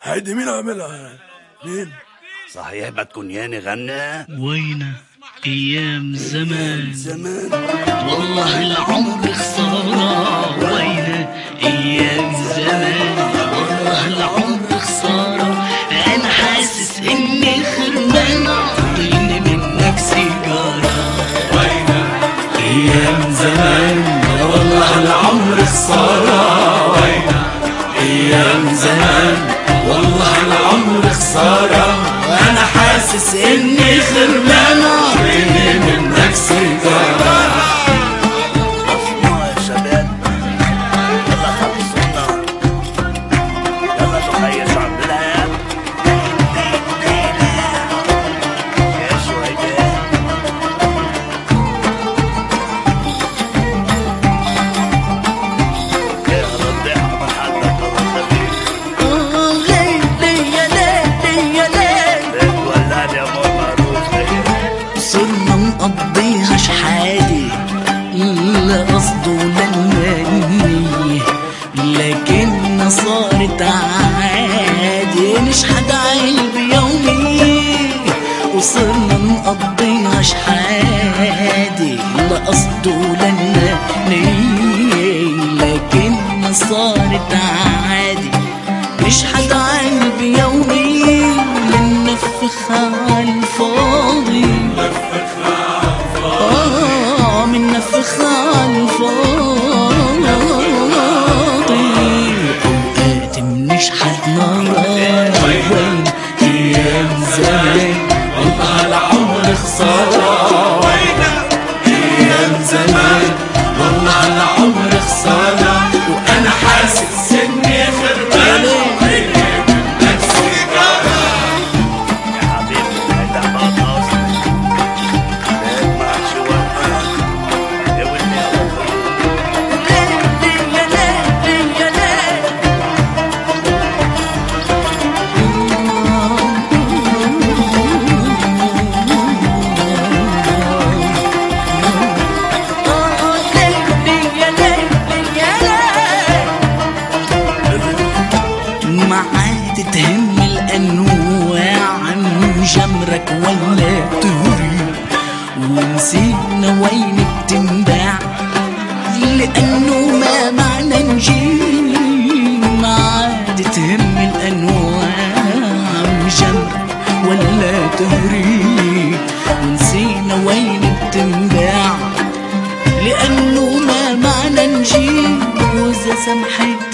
هيدي مين عملها؟ مين؟ صحيح بدكن ياني غنى؟ وينه ايام زمان زمان والله العمر خسارة. وينه ايام زمان والله العمر خسارة. انا حاسس اني خربان، اعطيني منك سيجارة. وينه ايام زمان والله العمر خسارة. وينه ايام زمان والله العمر خسارة. انا حاسس اني خربان، اعطيني منك سيجارة. اسمعوا يا شباب، يلا خلصونا، يلا تخيش عندنا يا شويدان. يا ربي احمد حدك الله صرنا نقضيها شحادي، لا قصد ولا نية، لكنها صارت عادي نشحد عيل بيومي. وصرنا نقضيها شحادي، لا قصد ولا نية، لكنها صارت عادي نشحد عيل بيومي. مننفخ عالفاضي مننفخ عالفاضي، اوقات بنشحد نار. وين ايام زمان والله العمر خسارة. وينه ايام زمان والله العمر خسارة. وانا حاسس اني خربان، اعطيني منك سيجارة. يا حبيبي هيدا ما قصد ليك معك شو وقت يا ولدي يا ما عاد تهم الأنواع من جمرك ولا تهري، ونسينا وين بتنباع لأنه ما معنى نجي. ما عاد تهم الأنواع من جمرك ولا تهري، ونسينا وين بتنباع لأنه ما معنى نجي. وإذا سمحت